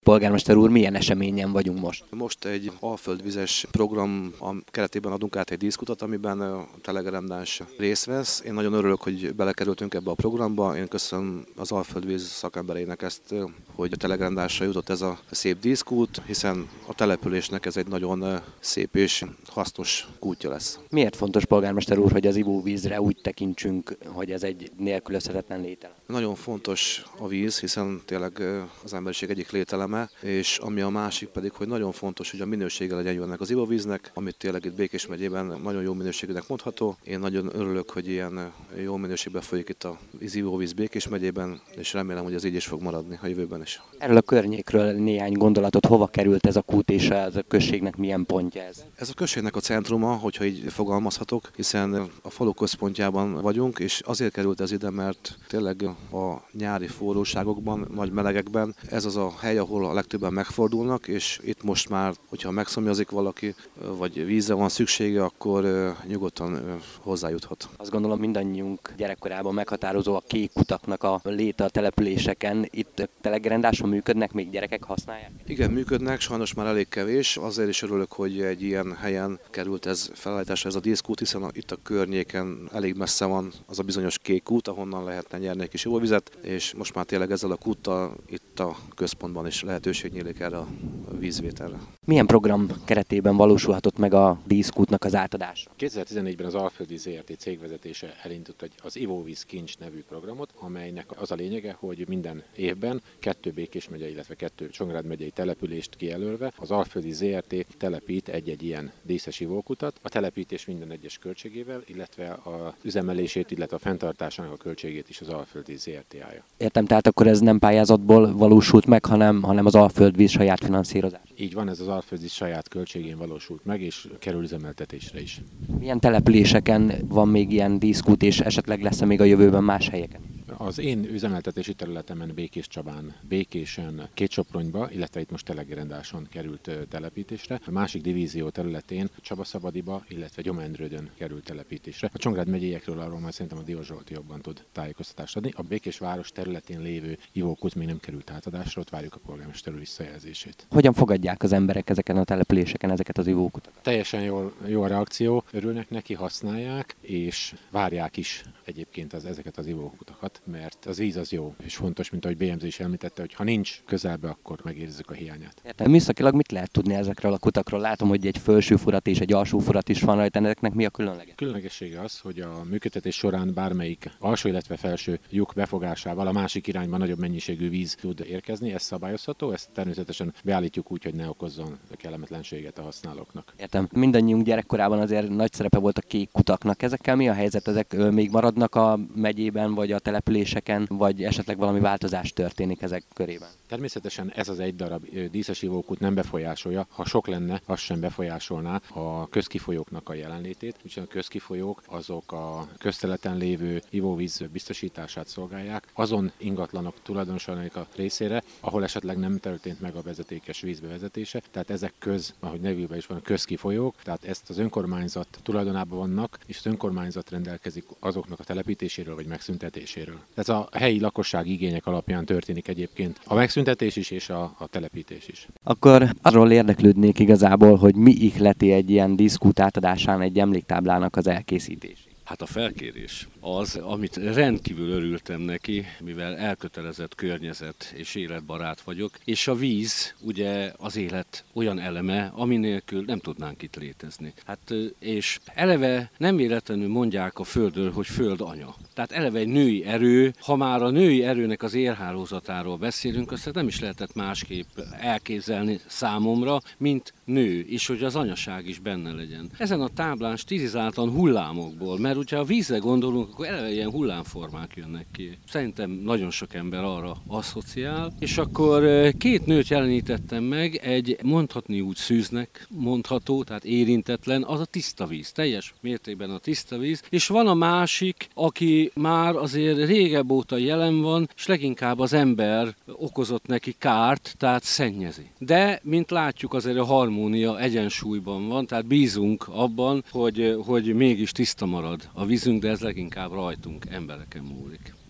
Polgármester úr, milyen eseményen vagyunk most? Most egy alföldvizes program keretében adunk át egy díszkutat, amiben a Telegerendás részt vesz. Én nagyon örülök, hogy belekerültünk ebbe a programba. Én köszönöm az alföldvíz szakembereinek ezt, hogy a Telegerendásra jutott ez a szép díszkút, hiszen a településnek ez egy nagyon szép és hasznos kútja lesz. Miért fontos, polgármester úr, hogy az ivóvízre úgy tekintsünk, hogy ez egy nélkülözhetetlen lételem? Nagyon fontos a víz, hiszen tényleg az emberiség egyik lételeme, és ami a másik pedig, hogy nagyon fontos, hogy a minősége legyen jó ennek az ivóvíznek, amit tényleg itt Békés megyében nagyon jó minőségűnek mondható. Én nagyon örülök, hogy ilyen jó minőségben folyik itt az ivóvíz Békés megyében, és remélem, hogy ez így is fog maradni a jövőben is. Erről a környékről néhány gondolatot, hova került ez a kút, és ez a községnek milyen pontja ez? Ez a községnek a centruma, hogyha így fogalmazhatok, hiszen a falu központjában vagyunk, és azért került ez ide, mert tényleg a nyári forróságokban, nagy melegekben ez az a hely, ahol a legtöbben megfordulnak, és itt most már, hogyha megszomjazik valaki, vagy vízre van szüksége, akkor nyugodtan hozzájuthat. Azt gondolom, mindannyiunk gyerekkorában meghatározó a kék kutaknak a léte a településeken. Itt Telegerendáson működnek, még gyerekek használják? Igen, működnek, sajnos már elég kevés. Azért is örülök, hogy egy ilyen helyen került ez felállításra, ez a díszkút, hiszen itt a környéken elég messze van az a bizonyos kék kút, ahonnan lehetne nyerni egy kis ivóvizet, és most már tényleg ezzel a kúttal itt a központban is lehetőség nyílik erre a vízvételre. Milyen program keretében valósulhatott meg a díszkútnak az átadása? 2014-ben az Alföldi ZRT cégvezetése elindított az Ivóvíz Kincs nevű programot, amelynek az a lényege, hogy minden évben 2 Békés megye, illetve 2 Csongrád megyei települést kijelölve az Alföldi ZRT telepít egy-egy ilyen díszes ivókutat, a telepítés minden egyes költségével, illetve az üzemelését, illetve a fenntartásának a költségét is az Alföldi ZRT állja. Értem, tehát akkor ez nem pályázatból valósult meg, hanem az Alföldvíz saját finanszírozás. Így van, ez az Alföldi saját költségén valósult meg, és kerül üzemeltetésre is. Milyen településeken van még ilyen díszkút, és esetleg lesz-e még a jövőben más helyeken? Az én üzemeltetési területemen Békéscsabán, Békésen, Kétsopronyba, illetve itt most Telegerendáson került telepítésre. A másik divízió területén Csabaszabadiba, illetve Gyomendrődön került telepítésre. A Csongrád megyélyekről arról már szerintem a Diós Zsolti jobban tud tájékoztatást adni. A Békés város területén lévő ivókút még nem került átadásra, ott várjuk a polgármester úr visszajelzését. Hogyan fogadják az emberek ezeken a településeken ezeket az ivókutakat? Teljesen jó a reakció, örülnek neki, használják, és várják is egyébként ezeket az ivókutakat, mert az víz az jó, és fontos, mint ahogy BMZ is említette, hogy ha nincs közelbe, akkor megérezzük a hiányát. Értem, műszakilag mit lehet tudni ezekről a kutakról? Látom, hogy egy felső furat és egy alsó furat is van rajta, ezeknek mi a különleges? Különlegessége az, hogy a működtetés során bármelyik alsó, illetve felső lyuk befogásával a másik irányban nagyobb mennyiségű víz tud érkezni, ez szabályozható, ezt természetesen beállítjuk úgy, hogy ne okozzon kellemetlenséget a használóknak. Értem, mindannyiunk gyerekkorában azért nagy szerepe volt a kék kutaknak. Ezekkel mi a helyzet? Ezek még maradnak a megyében, vagy a településeken, vagy esetleg valami változás történik ezek körében? Természetesen ez az egy darab díszes ivókút nem befolyásolja, ha sok lenne, az sem befolyásolná a közkifolyóknak a jelenlétét, úgyhogy a közkifolyók azok a közterületen lévő ivóvíz biztosítását szolgálják, azon ingatlanok tulajdonosainak a részére, ahol esetleg nem történt meg a vezetékes vízbevezetése, tehát ezek ahogy nevűben is van, a közkifolyók, tehát ezt az önkormányzat tulajdonában vannak, és az önkormányzat rendelkezik azoknak a telepítéséről vagy megszüntetéséről. Ez a helyi lakosság igények alapján történik egyébként a megszüntetés is és a telepítés is. Akkor arról érdeklődnék igazából, hogy mi ihleti egy ilyen díszkút átadásán egy emléktáblának az elkészítését. Hát a felkérés az, amit rendkívül örültem neki, mivel elkötelezett környezet és életbarát vagyok, és a víz ugye az élet olyan eleme, ami nélkül nem tudnánk itt létezni. Hát és eleve nem véletlenül mondják a földről, hogy föld anya. Tehát eleve egy női erő, ha már a női erőnek az érhálózatáról beszélünk, azt nem is lehetett másképp elképzelni számomra, mint nő, és hogy az anyaság is benne legyen. Ezen a táblán stilizáltan hullámokból, mert hogyha a vízre gondolunk, akkor eleve ilyen hullámformák jönnek ki. Szerintem nagyon sok ember arra asszociál, és akkor 2 nőt jelenítettem meg, egy mondhatni úgy szűznek mondható, tehát érintetlen, az a tiszta víz, teljes mértékben a tiszta víz, és van a másik, aki már azért régebb óta jelen van, és leginkább az ember okozott neki kárt, tehát szennyezi. De, mint látjuk, azért a harmónia egyensúlyban van, tehát bízunk abban, hogy mégis tiszta marad a vízünk, de ez leginkább rajtunk, embereken múlik.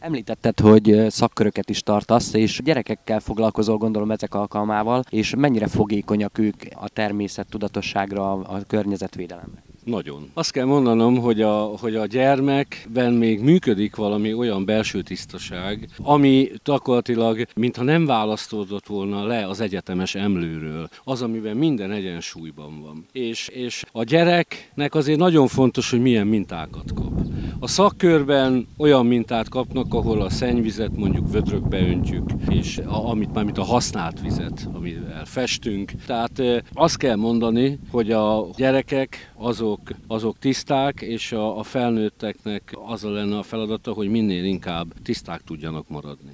Említetted, hogy szakköröket is tartasz, és gyerekekkel foglalkozol, gondolom ezek alkalmával, és mennyire fogékonyak ők a természet tudatosságra, a környezetvédelemre? Nagyon. Azt kell mondanom, hogy a gyermekben még működik valami olyan belső tisztaság, ami gyakorlatilag, mintha nem választódott volna le az egyetemes emlőről, az, amiben minden egyensúlyban van. És a gyereknek azért nagyon fontos, hogy milyen mintákat kap. A szakkörben olyan mintát kapnak, ahol a szennyvizet mondjuk vödrökbe öntjük, és mint a használt vizet, amivel festünk. Tehát azt kell mondani, hogy a gyerekek azok tiszták, és a felnőtteknek az lenne a feladata, hogy minél inkább tiszták tudjanak maradni.